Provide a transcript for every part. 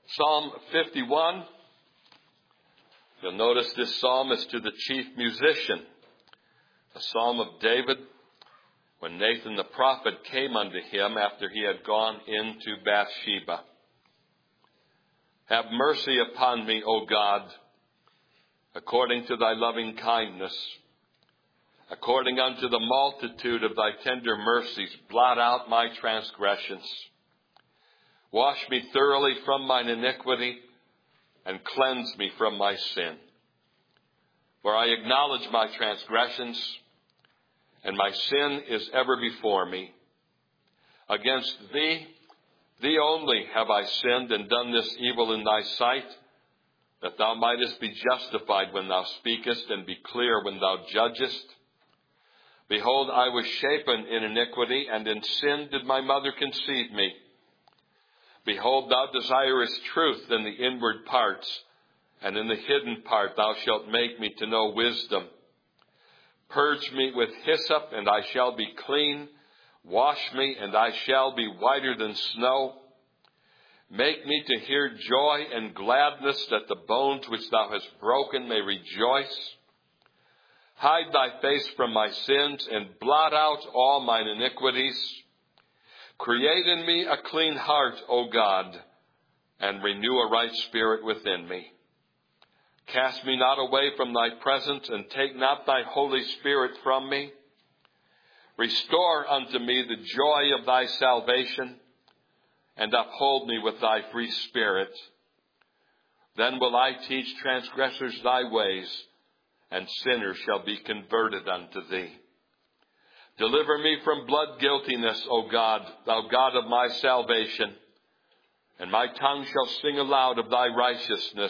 Psalm 51. You'll notice this psalm is to the chief musician. A psalm of David when Nathan the prophet came unto him after he had gone into Bathsheba. Have mercy upon me, O God, according to thy loving kindness. According unto the multitude of thy tender mercies, blot out my transgressions. Wash me thoroughly from mine iniquity, and cleanse me from my sin. For I acknowledge my transgressions, and my sin is ever before me. Against thee only have I sinned and done this evil in thy sight, that thou mightest be justified when thou speakest, and be clear when thou judgest. Behold, I was shapen in iniquity, and in sin did my mother conceive me. Behold, thou desirest truth in the inward parts, and in the hidden part thou shalt make me to know wisdom. Purge me with hyssop, and I shall be clean. Wash me, and I shall be whiter than snow. Make me to hear joy and gladness, that the bones which thou hast broken may rejoice. Hide thy face from my sins, and blot out all mine iniquities. Create in me a clean heart, O God, and renew a right spirit within me. Cast me not away from thy presence, and take not thy Holy Spirit from me. Restore unto me the joy of thy salvation, and uphold me with thy free spirit. Then will I teach transgressors thy ways, and sinners shall be converted unto thee. Deliver me from blood guiltiness, O God, thou God of my salvation, and my tongue shall sing aloud of thy righteousness.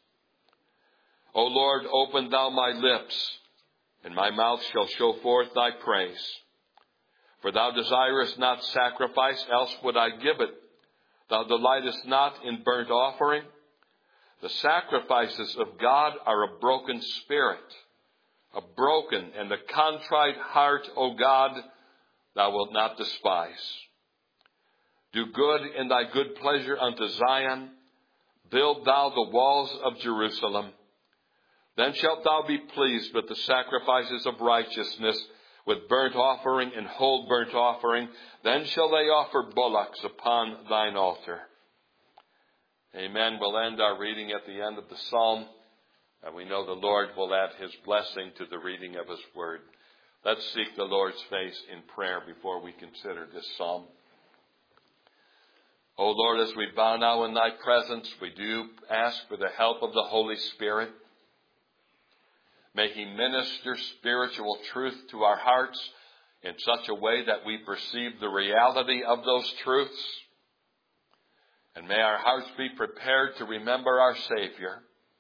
O Lord, open thou my lips, and my mouth shall show forth thy praise. For thou desirest not sacrifice, else would I give it. Thou delightest not in burnt offering. The sacrifices of God are a broken spirit, a broken and a contrite heart, O God, thou wilt not despise. Do good in thy good pleasure unto Zion. Build thou the walls of Jerusalem. Then shalt thou be pleased with the sacrifices of righteousness, with burnt offering and whole burnt offering. Then shall they offer bullocks upon thine altar. Amen. We'll end our reading at the end of the psalm, and we know the Lord will add his blessing to the reading of his word. Let's seek the Lord's face in prayer before we consider this psalm. O Lord, as we bow now in thy presence, we do ask for the help of the Holy Spirit. May he minister spiritual truth to our hearts in such a way that we perceive the reality of those truths. And may our hearts be prepared to remember our Savior.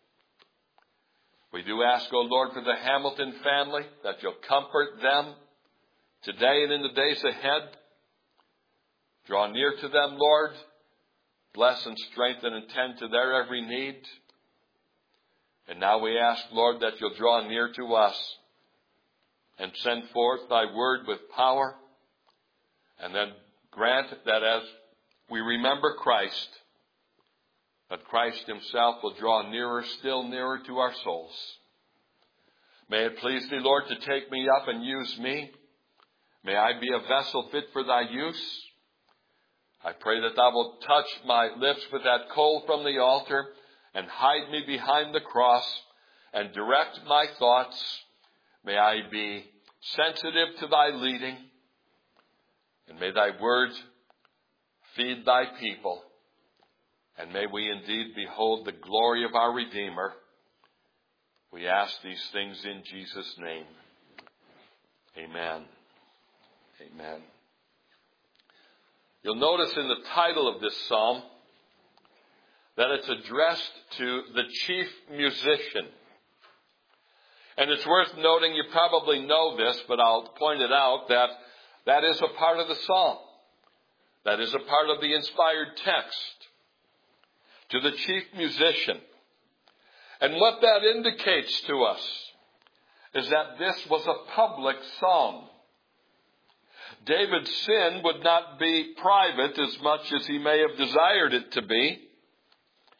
We do ask, O Lord, for the Hamilton family, that you'll comfort them today and in the days ahead. Draw near to them, Lord. Bless and strengthen and tend to their every need. And now we ask, Lord, that you'll draw near to us and send forth thy word with power. And then grant that as we remember Christ, that Christ himself will draw nearer, still nearer to our souls. May it please thee, Lord, to take me up and use me. May I be a vessel fit for thy use. I pray that thou wilt touch my lips with that coal from the altar, and hide me behind the cross, and direct my thoughts. May I be sensitive to thy leading, and may thy word feed thy people, and may we indeed behold the glory of our Redeemer. We ask these things in Jesus' name. Amen. Amen. You'll notice in the title of this psalm that it's addressed to the chief musician. And it's worth noting, you probably know this, but I'll point it out, that that is a part of the psalm. That is a part of the inspired text. To the chief musician. And what that indicates to us is that this was a public psalm. David's sin would not be private as much as he may have desired it to be.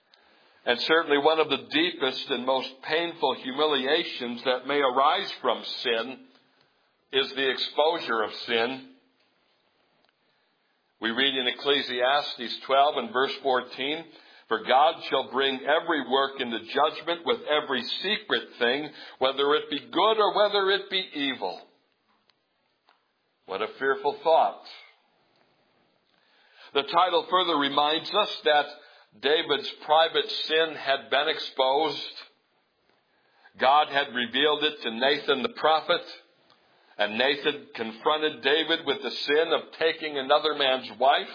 And certainly one of the deepest and most painful humiliations that may arise from sin is the exposure of sin. We read in Ecclesiastes 12 and verse 14, "For God shall bring every work into judgment with every secret thing, whether it be good or whether it be evil." What a fearful thought. The title further reminds us that David's private sin had been exposed. God had revealed it to Nathan the prophet, and Nathan confronted David with the sin of taking another man's wife.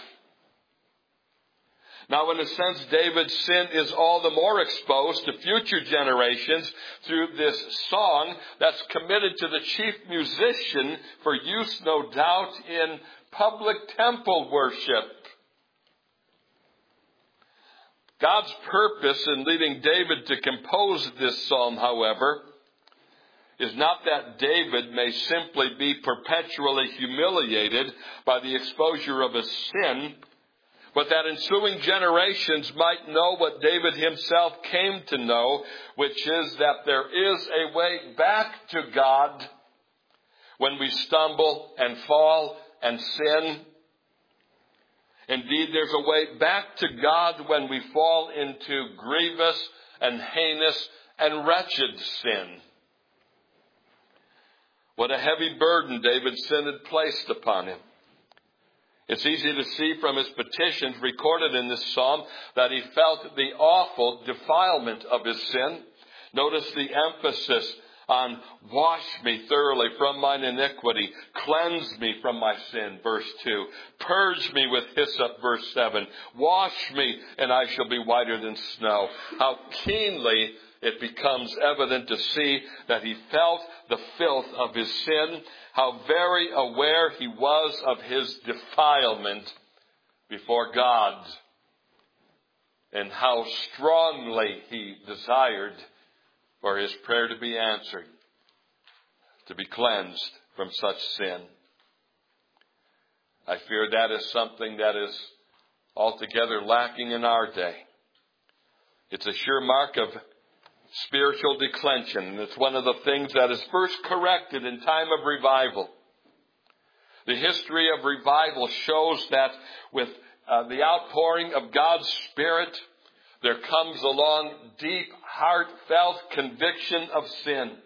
Now, in a sense, David's sin is all the more exposed to future generations through this song that's committed to the chief musician for use, no doubt, in public temple worship. God's purpose in leading David to compose this psalm, however, is not that David may simply be perpetually humiliated by the exposure of his sin, but that ensuing generations might know what David himself came to know, which is that there is a way back to God when we stumble and fall and sin. Indeed, there's a way back to God when we fall into grievous and heinous and wretched sin. What a heavy burden David's sin had placed upon him. It's easy to see from his petitions recorded in this psalm that he felt the awful defilement of his sin. Notice the emphasis on "wash me thoroughly from mine iniquity, cleanse me from my sin," verse 2. "Purge me with hyssop," verse 7. "Wash me, and I shall be whiter than snow." How keenly it becomes evident to see that he felt the filth of his sin, how very aware he was of his defilement before God, and how strongly he desired for his prayer to be answered, to be cleansed from such sin. I fear that is something that is altogether lacking in our day. It's a sure mark of spiritual declension, and it's one of the things that is first corrected in time of revival. The history of revival shows that with the outpouring of God's Spirit, there comes along deep, heartfelt conviction of sin.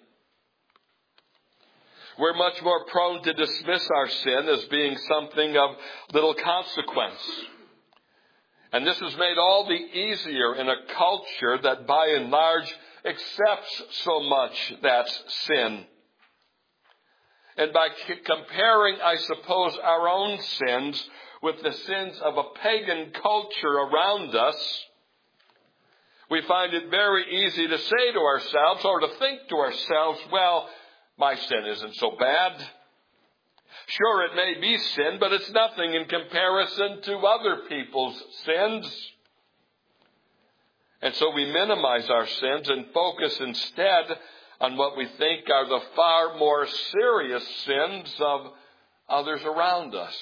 We're much more prone to dismiss our sin as being something of little consequence. And this is made all the easier in a culture that by and large accepts so much that's sin. And by comparing, I suppose, our own sins with the sins of a pagan culture around us, we find it very easy to say to ourselves or to think to ourselves, well, my sin isn't so bad. Sure, it may be sin, but it's nothing in comparison to other people's sins. And so we minimize our sins and focus instead on what we think are the far more serious sins of others around us.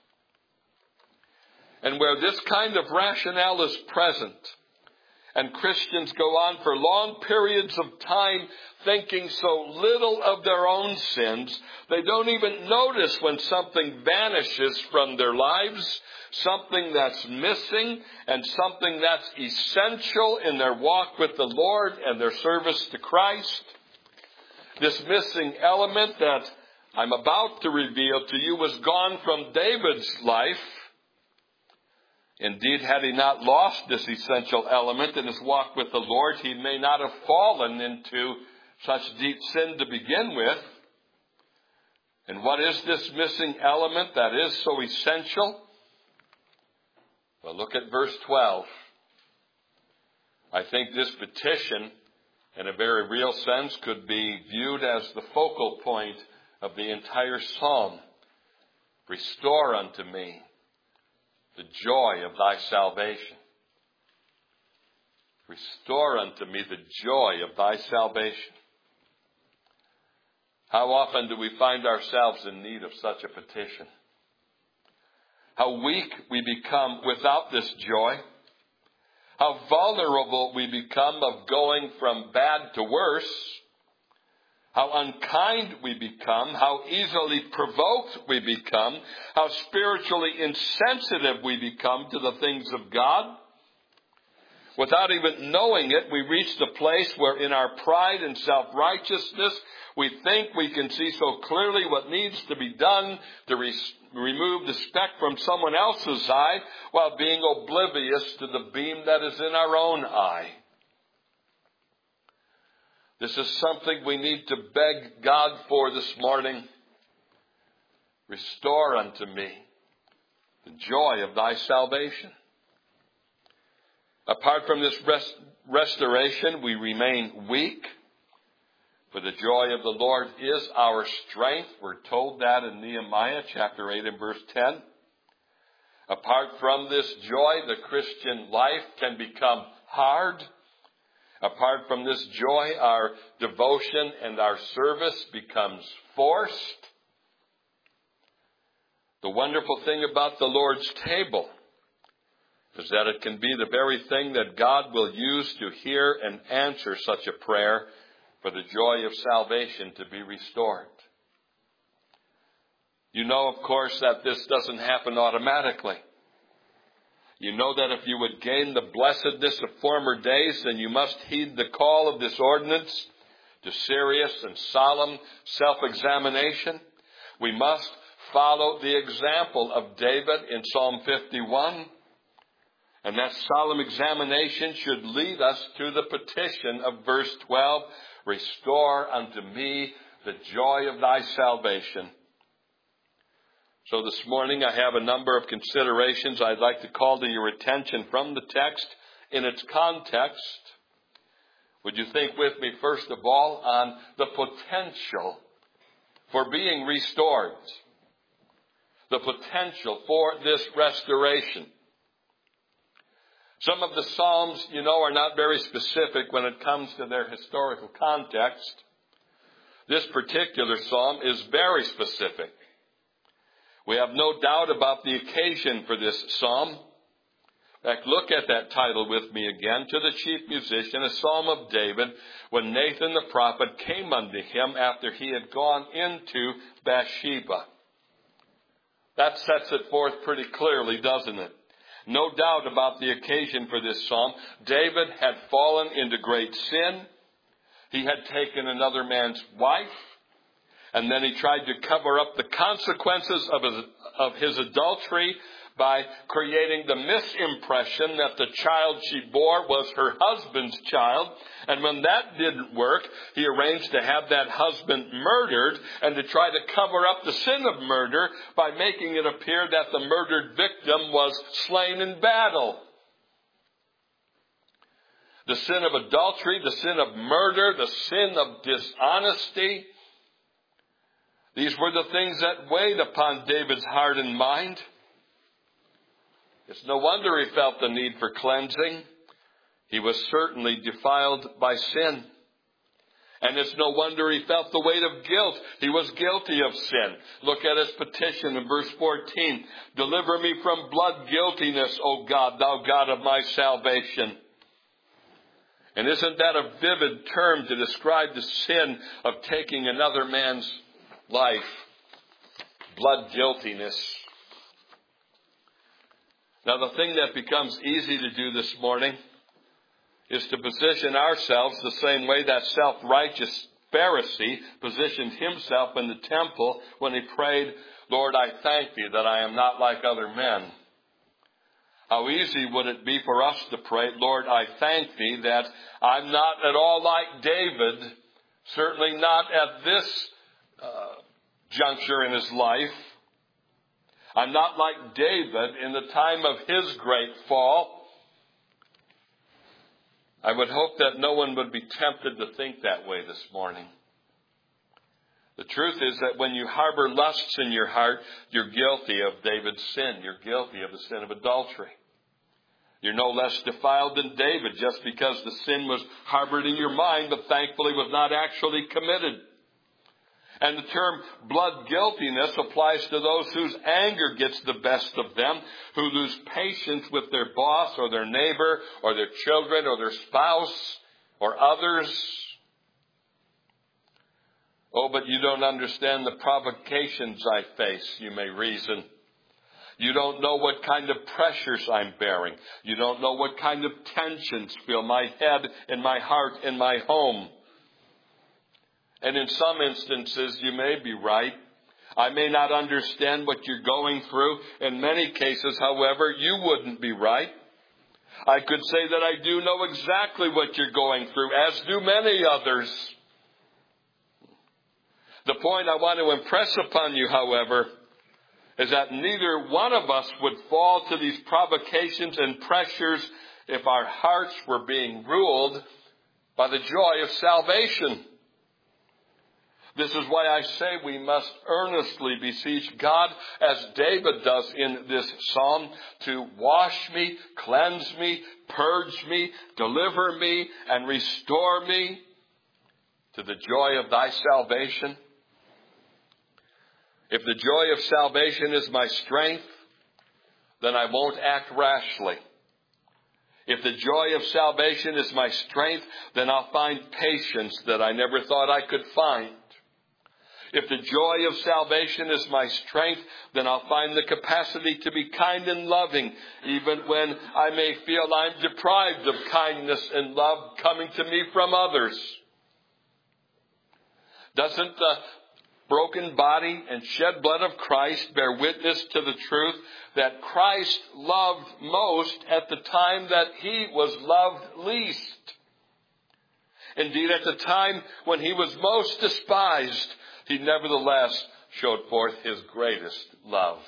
And where this kind of rationale is present, and Christians go on for long periods of time thinking so little of their own sins, they don't even notice when something vanishes from their lives, something that's missing, and something that's essential in their walk with the Lord and their service to Christ. This missing element that I'm about to reveal to you was gone from David's life. Indeed, had he not lost this essential element in his walk with the Lord, he may not have fallen into such deep sin to begin with. And what is this missing element that is so essential? Well, look at verse 12. I think this petition, in a very real sense, could be viewed as the focal point of the entire psalm. Restore unto me the joy of thy salvation. Restore unto me the joy of thy salvation. How often do we find ourselves in need of such a petition? How weak we become without this joy. how vulnerable we become of going from bad to worse, how unkind we become, how easily provoked we become, how spiritually insensitive we become to the things of God. Without even knowing it, we reach the place where in our pride and self-righteousness, we think we can see so clearly what needs to be done to remove the speck from someone else's eye while being oblivious to the beam that is in our own eye. This is something we need to beg God for this morning. Restore unto me the joy of thy salvation. Apart from this restoration, we remain weak. For the joy of the Lord is our strength. We're told that in Nehemiah chapter 8 and verse 10. Apart from this joy, the Christian life can become hard. Apart from this joy, our devotion and our service becomes forced. The wonderful thing about the Lord's table is that it can be the very thing that God will use to hear and answer such a prayer for the joy of salvation to be restored. You know, of course, that this doesn't happen automatically. You know that if you would gain the blessedness of former days, then you must heed the call of this ordinance to serious and solemn self-examination. We must follow the example of David in Psalm 51. And that solemn examination should lead us to the petition of verse 12, restore unto me the joy of thy salvation. So this morning I have a number of considerations I'd like to call to your attention from the text in its context. Would you think with me, first of all, on the potential for being restored? The potential for this restoration. Some of the Psalms, are not very specific when it comes to their historical context. This particular Psalm is very specific. We have no doubt about the occasion for this Psalm. In fact, look at that title with me again. To the chief musician, a Psalm of David, when Nathan the prophet came unto him after he had gone into Bathsheba. That sets it forth pretty clearly, doesn't it? No doubt about the occasion for this psalm. David had fallen into great sin. He had taken another man's wife. And then he tried to cover up the consequences of his adultery by creating the misimpression that the child she bore was her husband's child. And when that didn't work, he arranged to have that husband murdered and to try to cover up the sin of murder by making it appear that the murdered victim was slain in battle. The sin of adultery, the sin of murder, the sin of dishonesty. These were the things that weighed upon David's heart and mind. It's no wonder he felt the need for cleansing. He was certainly defiled by sin. And it's no wonder he felt the weight of guilt. He was guilty of sin. Look at his petition in verse 14. Deliver me from blood guiltiness, O God, thou God of my salvation. And isn't that a vivid term to describe the sin of taking another man's life? Blood guiltiness. Now, the thing that becomes easy to do this morning is to position ourselves the same way that self-righteous Pharisee positioned himself in the temple when he prayed, Lord, I thank thee that I am not like other men. How easy would it be for us to pray, Lord, I thank thee that I'm not at all like David, certainly not at this juncture in his life. I'm not like David in the time of his great fall. I would hope that no one would be tempted to think that way this morning. The truth is that when you harbor lusts in your heart, you're guilty of David's sin. You're guilty of the sin of adultery. You're no less defiled than David just because the sin was harbored in your mind, but thankfully was not actually committed. And the term blood guiltiness applies to those whose anger gets the best of them, who lose patience with their boss or their neighbor or their children or their spouse or others. Oh, but you don't understand the provocations I face, you may reason. You don't know what kind of pressures I'm bearing. You don't know what kind of tensions fill my head and my heart and my home. And in some instances, you may be right. I may not understand what you're going through. In many cases, however, you wouldn't be right. I could say that I do know exactly what you're going through, as do many others. The point I want to impress upon you, however, is that neither one of us would fall to these provocations and pressures if our hearts were being ruled by the joy of salvation. This is why I say we must earnestly beseech God, as David does in this psalm, to wash me, cleanse me, purge me, deliver me, and restore me to the joy of thy salvation. If the joy of salvation is my strength, then I won't act rashly. If the joy of salvation is my strength, then I'll find patience that I never thought I could find. If the joy of salvation is my strength, then I'll find the capacity to be kind and loving, even when I may feel I'm deprived of kindness and love coming to me from others. Doesn't the broken body and shed blood of Christ bear witness to the truth that Christ loved most at the time that he was loved least? Indeed, at the time when he was most despised, he nevertheless showed forth his greatest love.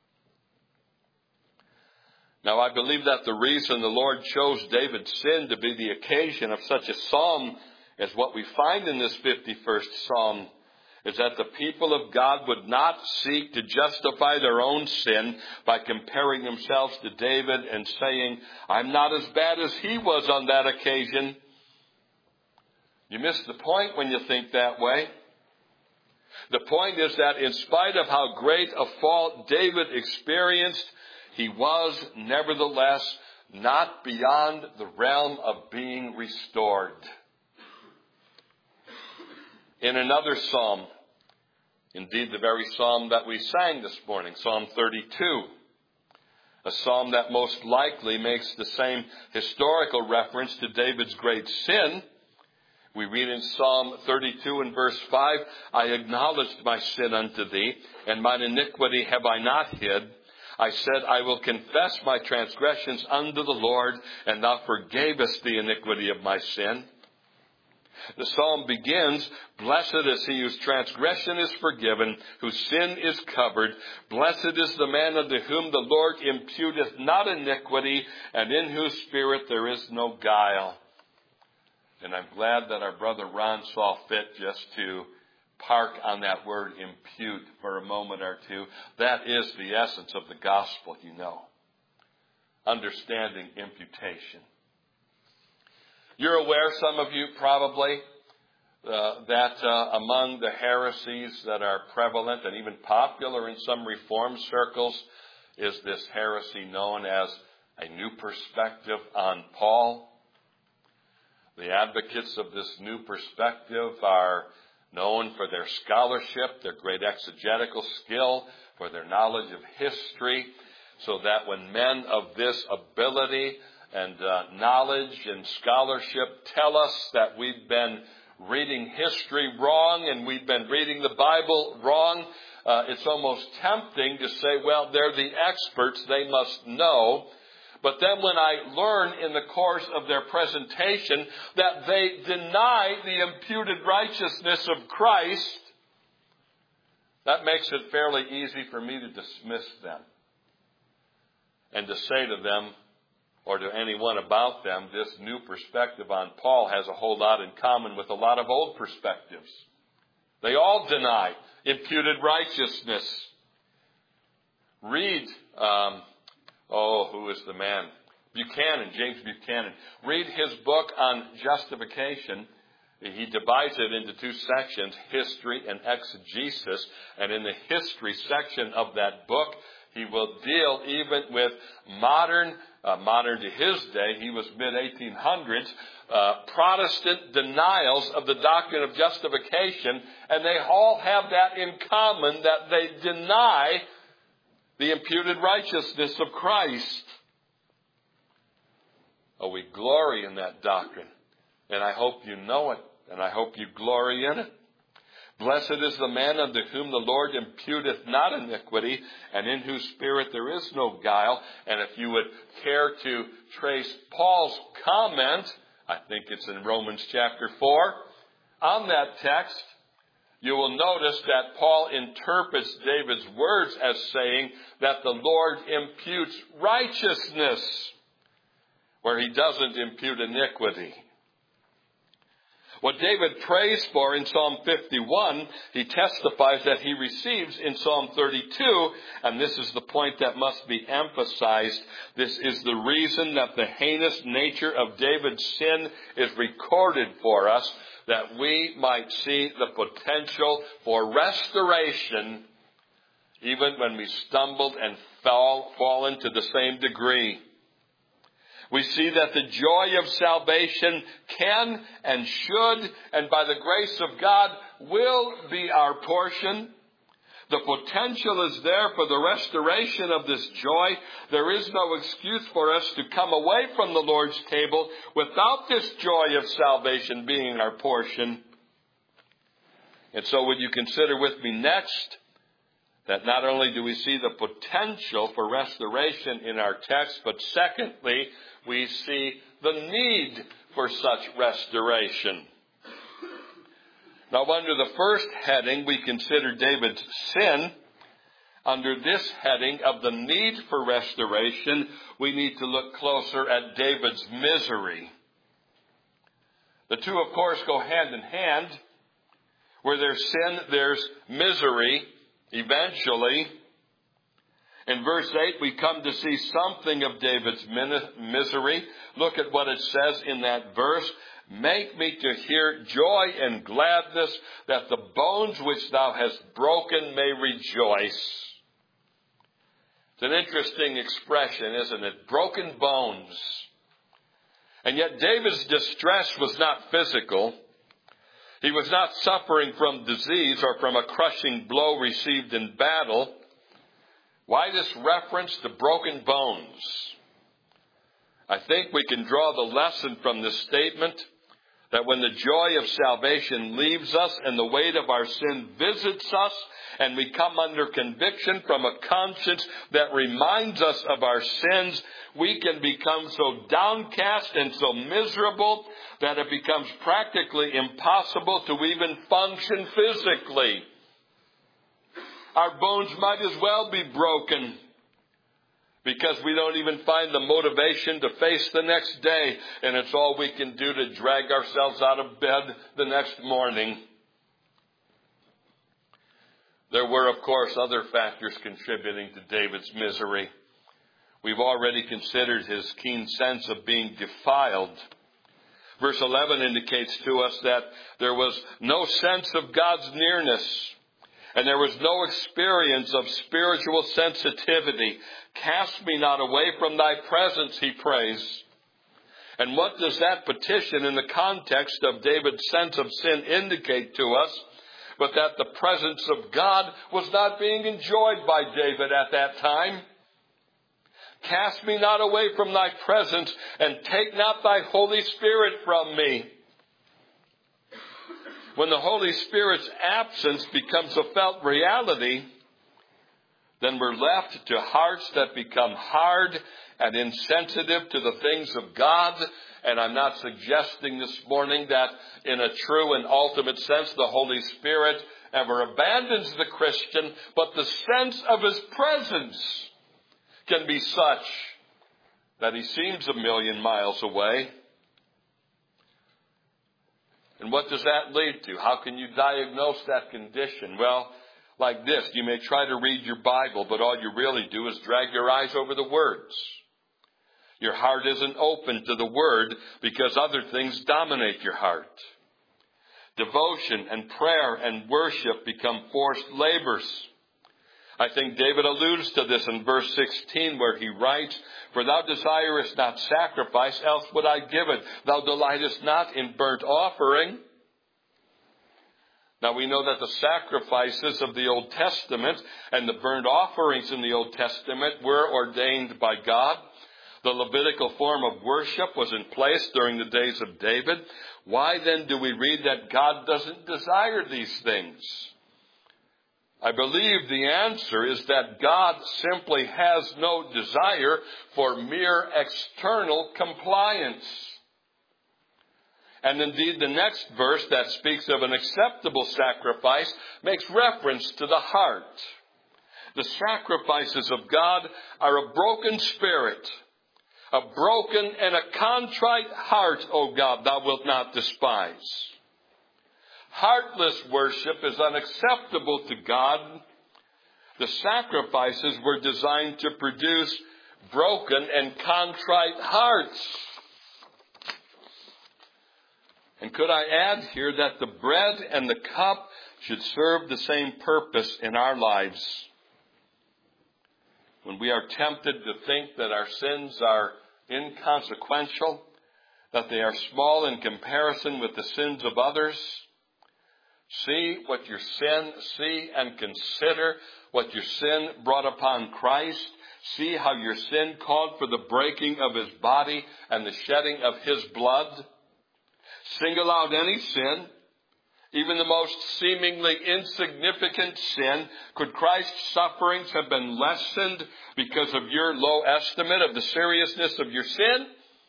Now, I believe that the reason the Lord chose David's sin to be the occasion of such a psalm as what we find in this 51st psalm is that the people of God would not seek to justify their own sin by comparing themselves to David and saying, I'm not as bad as he was on that occasion. You miss the point when you think that way. The point is that in spite of how great a fault David experienced, he was nevertheless not beyond the realm of being restored. In another psalm, indeed the very psalm that we sang this morning, Psalm 32, a psalm that most likely makes the same historical reference to David's great sin, we read in Psalm 32 and verse 5, I acknowledged my sin unto thee, and mine iniquity have I not hid. I said, I will confess my transgressions unto the Lord, and thou forgavest the iniquity of my sin. The psalm begins, blessed is he whose transgression is forgiven, whose sin is covered. Blessed is the man unto whom the Lord imputeth not iniquity, and in whose spirit there is no guile. And I'm glad that our brother Ron saw fit just to park on that word impute for a moment or two. That is the essence of the gospel, you know. Understanding imputation. You're aware, some of you probably, that among the heresies that are prevalent and even popular in some Reformed circles is this heresy known as a new perspective on Paul. The advocates of this new perspective are known for their scholarship, their great exegetical skill, for their knowledge of history, so that when men of this ability and knowledge and scholarship tell us that we've been reading history wrong and we've been reading the Bible wrong, it's almost tempting to say, well, they're the experts, they must know. But then when I learn in the course of their presentation that they deny the imputed righteousness of Christ, that makes it fairly easy for me to dismiss them and to say to them, or to anyone about them, this new perspective on Paul has a whole lot in common with a lot of old perspectives. They all deny imputed righteousness. Read, who is the man? Buchanan, James Buchanan. Read his book on justification. He divides it into two sections, history and exegesis. And in the history section of that book, he will deal even with modern to his day, he was mid-1800s, Protestant denials of the doctrine of justification, and they all have that in common, that they deny the imputed righteousness of Christ. Oh, we glory in that doctrine, and I hope you know it, and I hope you glory in it. Blessed is the man unto whom the Lord imputeth not iniquity, and in whose spirit there is no guile. And if you would care to trace Paul's comment, I think it's in Romans chapter 4, on that text, you will notice that Paul interprets David's words as saying that the Lord imputes righteousness, where he doesn't impute iniquity. What David prays for in Psalm 51, he testifies that he receives in Psalm 32, and this is the point that must be emphasized. This is the reason that the heinous nature of David's sin is recorded for us, that we might see the potential for restoration even when we stumbled and fallen to the same degree. We see that the joy of salvation can and should, and by the grace of God, will be our portion. The potential is there for the restoration of this joy. There is no excuse for us to come away from the Lord's table without this joy of salvation being our portion. And so would you consider with me next that not only do we see the potential for restoration in our text, but secondly, we see the need for such restoration. Now, under the first heading, we consider David's sin. Under this heading of the need for restoration, we need to look closer at David's misery. The two, of course, go hand in hand. Where there's sin, there's misery, eventually. In verse 8, we come to see something of David's misery. Look at what it says in that verse. Make me to hear joy and gladness, that the bones which thou hast broken may rejoice. It's an interesting expression, isn't it? Broken bones. And yet David's distress was not physical. He was not suffering from disease or from a crushing blow received in battle. Why this reference to broken bones? I think we can draw the lesson from this statement that when the joy of salvation leaves us and the weight of our sin visits us and we come under conviction from a conscience that reminds us of our sins, we can become so downcast and so miserable that it becomes practically impossible to even function physically. Our bones might as well be broken because we don't even find the motivation to face the next day, and it's all we can do to drag ourselves out of bed the next morning. There were, of course, other factors contributing to David's misery. We've already considered his keen sense of being defiled. Verse 11 indicates to us that there was no sense of God's nearness. And there was no experience of spiritual sensitivity. Cast me not away from thy presence, he prays. And what does that petition in the context of David's sense of sin indicate to us? But that the presence of God was not being enjoyed by David at that time. Cast me not away from thy presence, and take not thy Holy Spirit from me. When the Holy Spirit's absence becomes a felt reality, then we're left to hearts that become hard and insensitive to the things of God. And I'm not suggesting this morning that in a true and ultimate sense the Holy Spirit ever abandons the Christian, but the sense of his presence can be such that he seems a million miles away. And what does that lead to? How can you diagnose that condition? Well, like this, you may try to read your Bible, but all you really do is drag your eyes over the words. Your heart isn't open to the Word because other things dominate your heart. Devotion and prayer and worship become forced labors. I think David alludes to this in verse 16 where he writes, "For thou desirest not sacrifice, else would I give it. Thou delightest not in burnt offering." Now we know that the sacrifices of the Old Testament and the burnt offerings in the Old Testament were ordained by God. The Levitical form of worship was in place during the days of David. Why then do we read that God doesn't desire these things? I believe the answer is that God simply has no desire for mere external compliance. And indeed, the next verse that speaks of an acceptable sacrifice makes reference to the heart. The sacrifices of God are a broken spirit, a broken and a contrite heart, O God, thou wilt not despise. Heartless worship is unacceptable to God. The sacrifices were designed to produce broken and contrite hearts. And could I add here that the bread and the cup should serve the same purpose in our lives? When we are tempted to think that our sins are inconsequential, that they are small in comparison with the sins of others, see what your sin, see and consider what your sin brought upon Christ. See how your sin called for the breaking of his body and the shedding of his blood. Single out any sin, even the most seemingly insignificant sin. Could Christ's sufferings have been lessened because of your low estimate of the seriousness of your sin?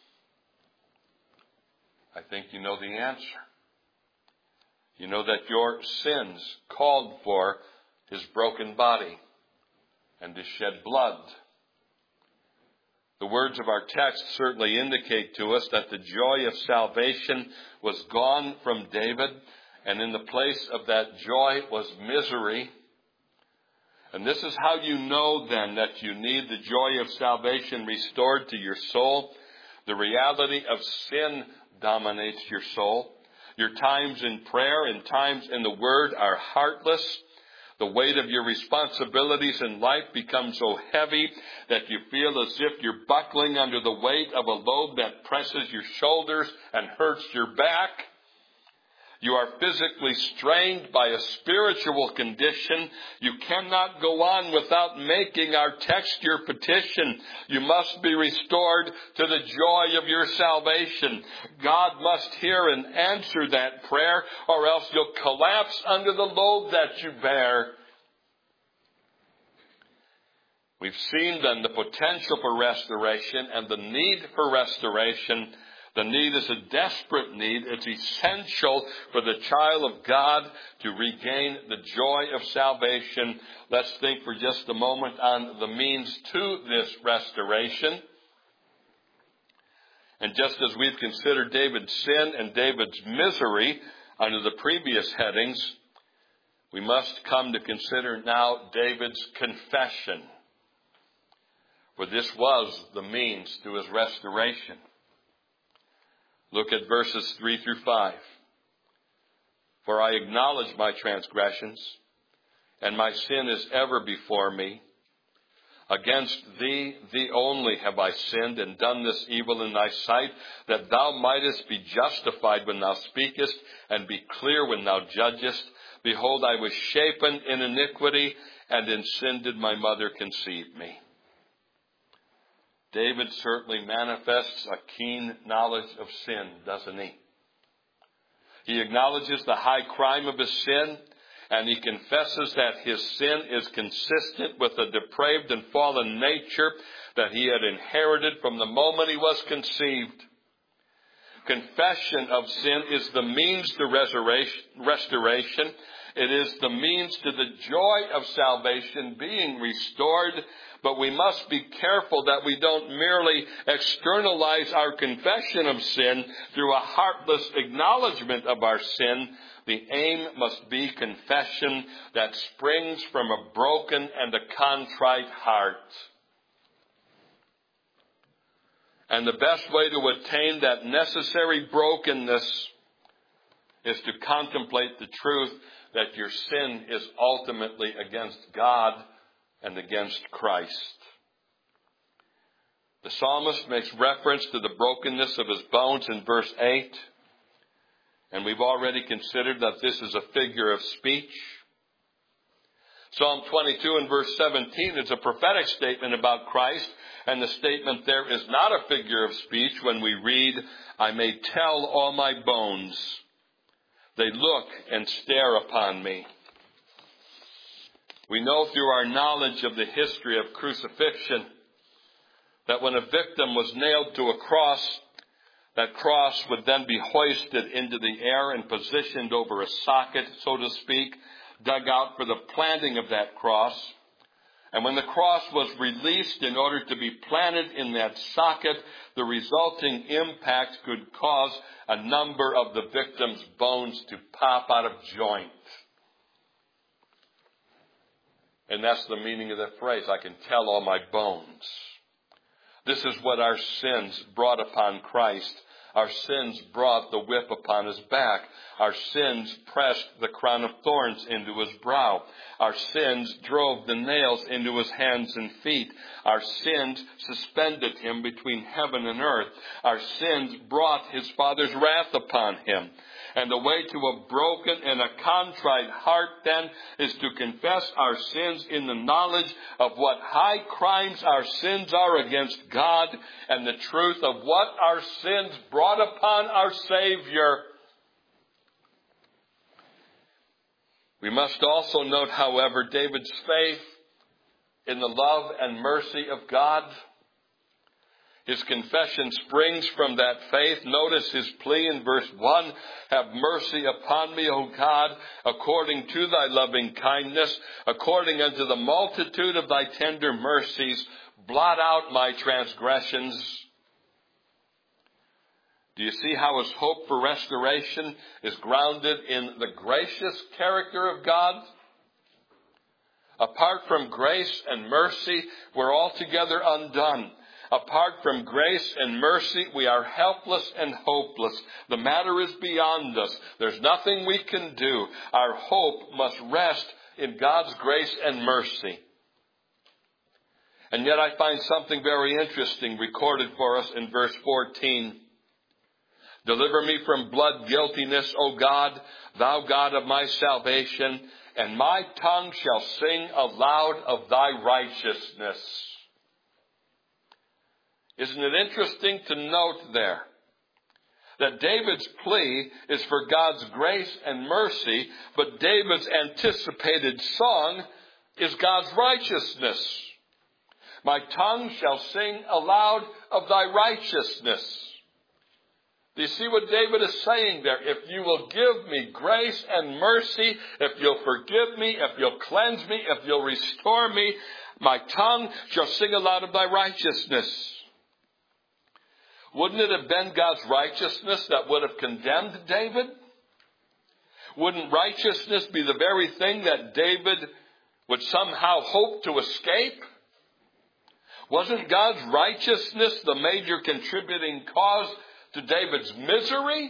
I think you know the answer. You know that your sins called for his broken body and his shed blood. The words of our text certainly indicate to us that the joy of salvation was gone from David, and in the place of that joy was misery. And this is how you know then that you need the joy of salvation restored to your soul. The reality of sin dominates your soul. Your times in prayer and times in the Word are heartless. The weight of your responsibilities in life becomes so heavy that you feel as if you're buckling under the weight of a load that presses your shoulders and hurts your back. You are physically strained by a spiritual condition. You cannot go on without making our text your petition. You must be restored to the joy of your salvation. God must hear and answer that prayer, or else you'll collapse under the load that you bear. We've seen then the potential for restoration and the need for restoration. The need is a desperate need. It's essential for the child of God to regain the joy of salvation. Let's think for just a moment on the means to this restoration. And just as we've considered David's sin and David's misery under the previous headings, we must come to consider now David's confession. For this was the means to his restoration. Look at verses 3 through 5. For I acknowledge my transgressions, and my sin is ever before me. Against thee, thee only have I sinned, and done this evil in thy sight, that thou mightest be justified when thou speakest, and be clear when thou judgest. Behold, I was shapen in iniquity, and in sin did my mother conceive me. David certainly manifests a keen knowledge of sin, doesn't he? He acknowledges the high crime of his sin, and he confesses that his sin is consistent with the depraved and fallen nature that he had inherited from the moment he was conceived. Confession of sin is the means to restoration. It is the means to the joy of salvation being restored. But we must be careful that we don't merely externalize our confession of sin through a heartless acknowledgement of our sin. The aim must be confession that springs from a broken and a contrite heart. And the best way to attain that necessary brokenness is to contemplate the truth that your sin is ultimately against God and against Christ. The psalmist makes reference to the brokenness of his bones in verse 8. And we've already considered that this is a figure of speech. Psalm 22 and verse 17 is a prophetic statement about Christ. And the statement there is not a figure of speech when we read, I may tell all my bones. They look and stare upon me. We know through our knowledge of the history of crucifixion that when a victim was nailed to a cross, that cross would then be hoisted into the air and positioned over a socket, so to speak, dug out for the planting of that cross. And when the cross was released in order to be planted in that socket, the resulting impact could cause a number of the victim's bones to pop out of joint. And that's the meaning of the phrase, I can tell all my bones. This is what our sins brought upon Christ. Our sins brought the whip upon his back. Our sins pressed the crown of thorns into his brow. Our sins drove the nails into his hands and feet. Our sins suspended him between heaven and earth. Our sins brought his Father's wrath upon him. And the way to a broken and a contrite heart then is to confess our sins in the knowledge of what high crimes our sins are against God and the truth of what our sins brought upon our Savior. We must also note, however, David's faith in the love and mercy of God. His confession springs from that faith. Notice his plea in verse 1. Have mercy upon me, O God, according to thy loving kindness, according unto the multitude of thy tender mercies. Blot out my transgressions. Do you see how his hope for restoration is grounded in the gracious character of God? Apart from grace and mercy, we're altogether undone. Apart from grace and mercy, we are helpless and hopeless. The matter is beyond us. There's nothing we can do. Our hope must rest in God's grace and mercy. And yet I find something very interesting recorded for us in verse 14. Deliver me from blood guiltiness, O God, thou God of my salvation, and my tongue shall sing aloud of thy righteousness. Isn't it interesting to note there that David's plea is for God's grace and mercy, but David's anticipated song is God's righteousness. My tongue shall sing aloud of thy righteousness. Do you see what David is saying there? If you will give me grace and mercy, if you'll forgive me, if you'll cleanse me, if you'll restore me, my tongue shall sing aloud of thy righteousness. Wouldn't it have been God's righteousness that would have condemned David? Wouldn't righteousness be the very thing that David would somehow hope to escape? Wasn't God's righteousness the major contributing cause to David's misery?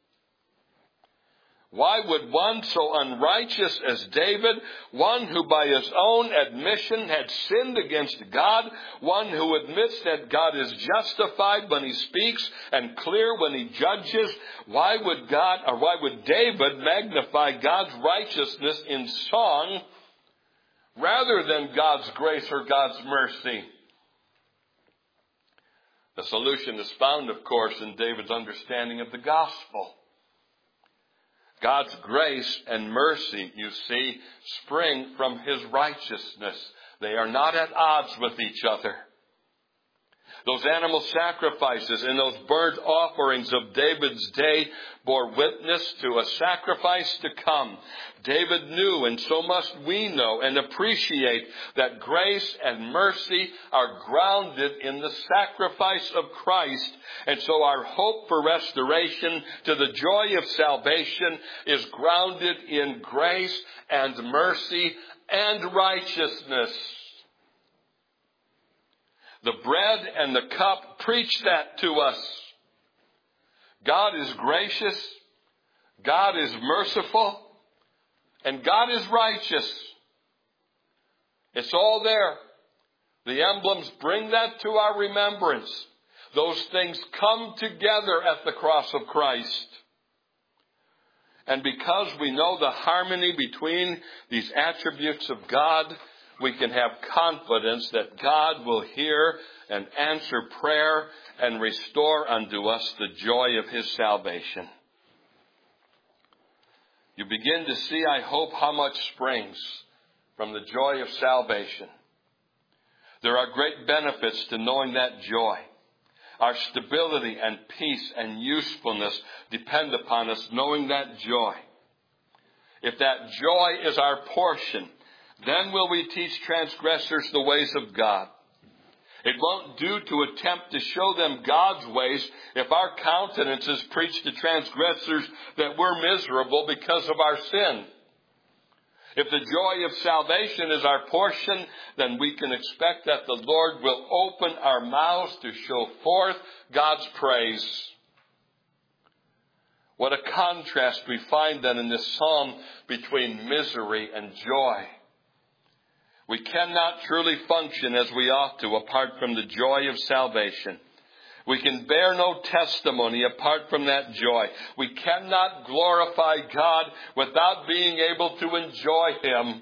Why would one so unrighteous as David, one who by his own admission had sinned against God, one who admits that God is justified when he speaks and clear when he judges, why would David magnify God's righteousness in song rather than God's grace or God's mercy? The solution is found, of course, in David's understanding of the gospel. God's grace and mercy, you see, spring from his righteousness. They are not at odds with each other. Those animal sacrifices and those burnt offerings of David's day bore witness to a sacrifice to come. David knew, and so must we know and appreciate, that grace and mercy are grounded in the sacrifice of Christ. And so our hope for restoration to the joy of salvation is grounded in grace and mercy and righteousness. The bread and the cup preach that to us. God is gracious. God is merciful, and God is righteous. It's all there. The emblems bring that to our remembrance. Those things come together at the cross of Christ. And because we know the harmony between these attributes of God, we can have confidence that God will hear and answer prayer and restore unto us the joy of His salvation. You begin to see, I hope, how much springs from the joy of salvation. There are great benefits to knowing that joy. Our stability and peace and usefulness depend upon us knowing that joy. If that joy is our portion, then will we teach transgressors the ways of God. It won't do to attempt to show them God's ways if our countenances preach to transgressors that we're miserable because of our sin. If the joy of salvation is our portion, then we can expect that the Lord will open our mouths to show forth God's praise. What a contrast we find then in this psalm between misery and joy. We cannot truly function as we ought to apart from the joy of salvation. We can bear no testimony apart from that joy. We cannot glorify God without being able to enjoy Him.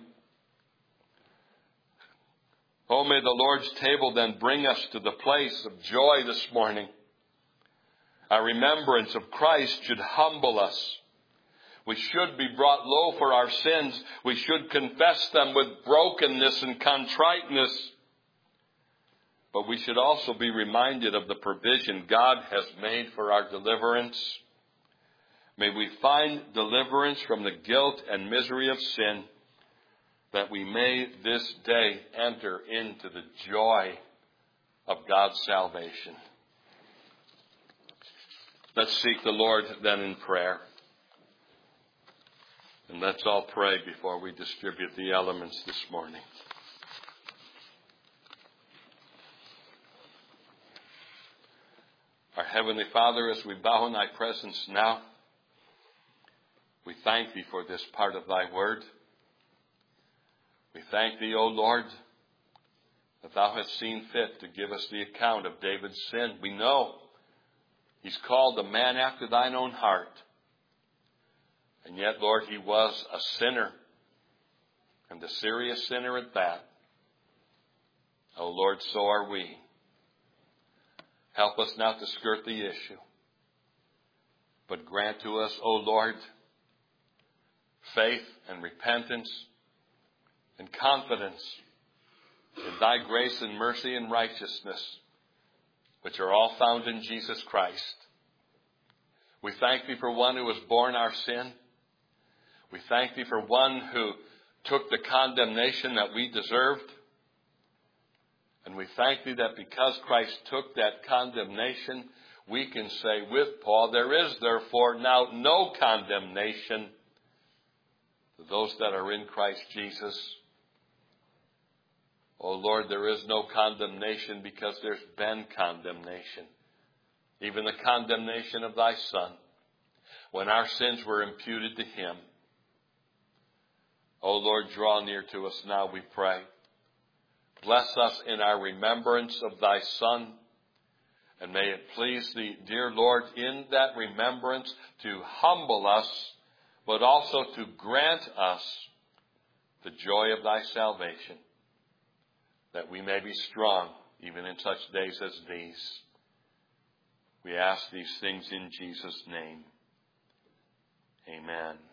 Oh, may the Lord's table then bring us to the place of joy this morning. Our remembrance of Christ should humble us. We should be brought low for our sins. We should confess them with brokenness and contriteness. But we should also be reminded of the provision God has made for our deliverance. May we find deliverance from the guilt and misery of sin, that we may this day enter into the joy of God's salvation. Let's seek the Lord then in prayer. And let's all pray before we distribute the elements this morning. Our Heavenly Father, as we bow in Thy presence now, we thank Thee for this part of Thy word. We thank Thee, O Lord, that Thou hast seen fit to give us the account of David's sin. We know he's called a man after Thine own heart. And yet, Lord, he was a sinner, and a serious sinner at that. O Lord, so are we. Help us not to skirt the issue, but grant to us, O Lord, faith and repentance and confidence in Thy grace and mercy and righteousness, which are all found in Jesus Christ. We thank Thee for one who was born our sin. We thank Thee for one who took the condemnation that we deserved. And we thank Thee that because Christ took that condemnation, we can say with Paul, there is therefore now no condemnation to those that are in Christ Jesus. Oh Lord, there is no condemnation because there's been condemnation. Even the condemnation of Thy Son, when our sins were imputed to Him. Oh Lord, draw near to us now, we pray. Bless us in our remembrance of Thy Son. And may it please Thee, dear Lord, in that remembrance to humble us, but also to grant us the joy of Thy salvation, that we may be strong even in such days as these. We ask these things in Jesus' name. Amen.